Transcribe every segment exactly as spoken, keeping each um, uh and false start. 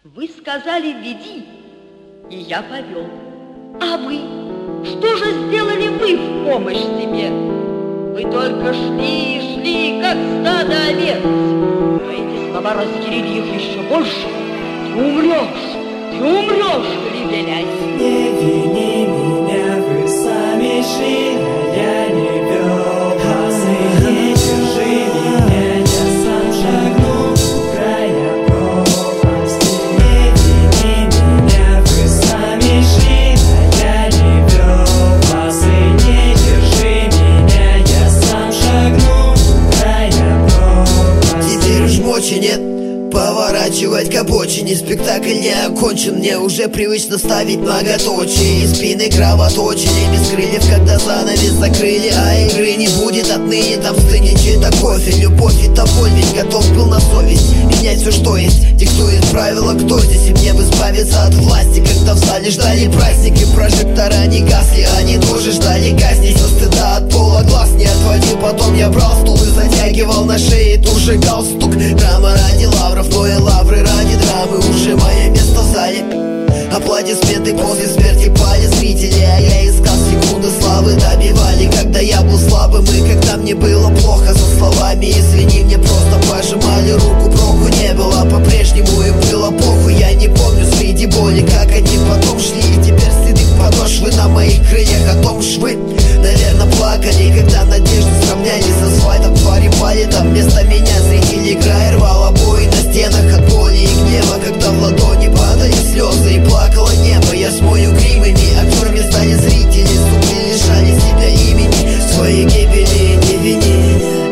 Вы сказали «веди», и я повел. А вы? Что же сделали вы в помощь себе? Вы только шли и шли, как стадо овец. Но эти слова разъярили их еще больше. Ты умрешь, ты умрешь, лебедясь. Не вини меня, вы сами шли, а я не вел вас. И не держи меня, я сам шагну в края пропасти. Не вини меня, вы сами шли, а я не вел вас. И не держи меня, я сам шагну в края пропасти. Теперь уж мочи нет поворачивать к обочине. Спектакль не окончен, мне уже привычно ставить многоточие. И спины кровоточили, без крыльев, когда занавес закрыли. А игры не будет отныне, там стынет чей-то кофе. Любовь и боль, ведь готов был на совесть менять все, что есть. Диктует правила, кто здесь, и мне бы избавиться от власти. Когда в зале ждали праздники, прожектора не гасли. Они тоже ждали казни, со стыда от пола глаз не отводил. Потом я брал стул и затягивал на шее ту же галстук. Драма ради лавров, но и лавры ради драмы. Уже мое место в зале. Аплодисменты после смерти пали зрители. А я искал секунды славы, добивали, когда я был слабым и когда мне было плохо. Со словами извини, мне просто пожимали руку. Проку не было, по-прежнему им было похуй. Я не помню среди боли, как они потом шли. И теперь следы подошвы на моих крыльях, о том швы. Наверное, плакали, когда надежды сравняли с асфальтом. Твари пали там вместо меня, зрители играя рвал обои на стенах от боли и гнева. Когда в ладони падали слезы и плакало небо. Я смою гримами, актерами стали зрители. Суки лишали себя имени, своей гибели не вини меня.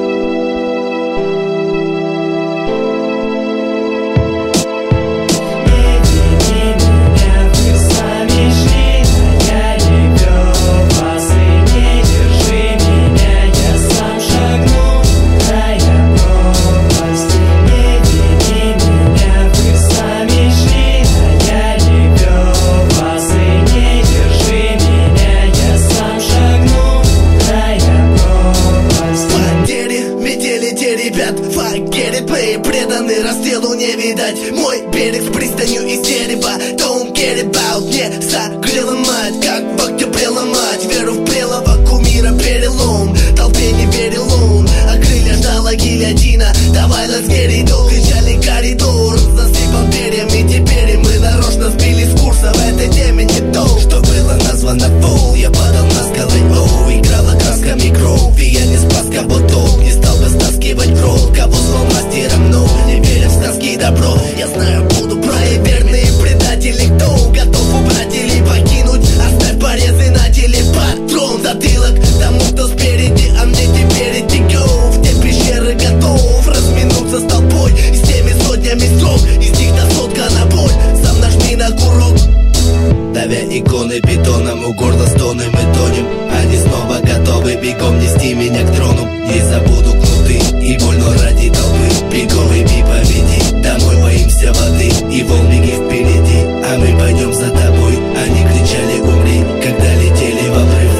Преданный расстрелу не видать. Мой берег с пристанью из дерева. Don't get about. Мне согрела мать, как в октябре ломать. Веру в прелого кумира перелом. Толпе не верил он, а крылья ждала гильотина. Давай, let's get it on. Кричали коридор, засыпан перьями. Теперь мы нарочно сбили с курса. В этой теме не то, что было названо фол. Я падал на скалы, оу, играла красками кровь. И я не спас кого-то, не стал бы стаскивать кровь. Кого злом мастером, но не веря в сказки и добро. Я знаю, буду проверенные предатели. Кто готов убрать или покинуть? Оставь порезы на теле, патрон, затылок тому, кто спереди, а мне теперь идти go. В те пещеры готов разминуться с толпой. И с теми сотнями строк, из них до сотка на боль. Сам нажми на курок. Давя иконы бетоном, у горла стоны мы тонем. Они снова готовы бегом нести меня к трону. Не забуду кнуты и боль, но ради толпы. Бегом и поведи, домой боимся воды. И волники впереди, а мы пойдем за тобой. Они кричали умри, когда летели в обрыв.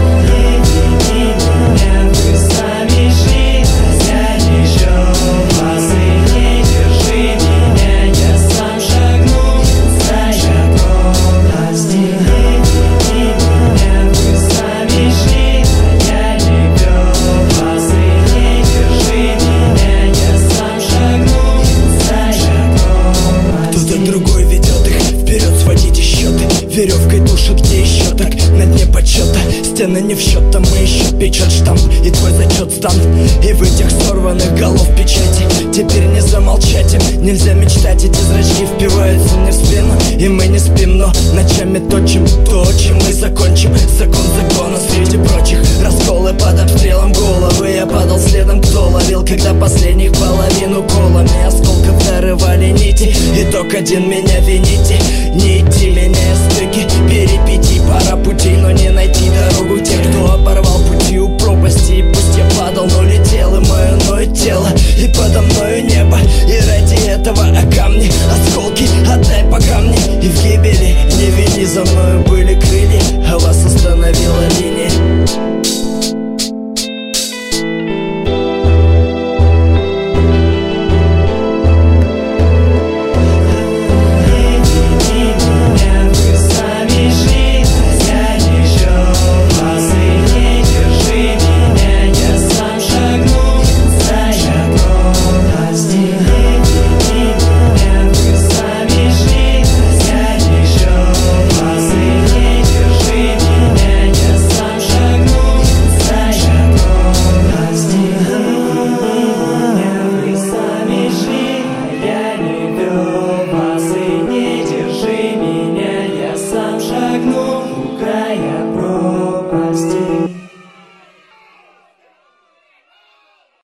Веревкой душат, где еще так на дне почета. Стены не в счет, а мы еще печат штамп. И твой зачет стан. И в этих сорванных голов печати теперь не замолчать им. Нельзя мечтать, эти зрачки впиваются мне в спину. И мы не спим, но ночами точим то, чем мы закончим. Закон закона среди прочих. Расколы под обстрелом головы. Я падал следом, кто ловил, когда последних половину колами осколков дорывали нити. Итог один, меня вините. Не идти, меняя стыки, перипетий, пара путей, но не найти дорогу тех, кто оборвал пути у пропасти. И пусть я падал, но летел, и мое ноет тело, и подо мною небо. И ради этого о камни, осколки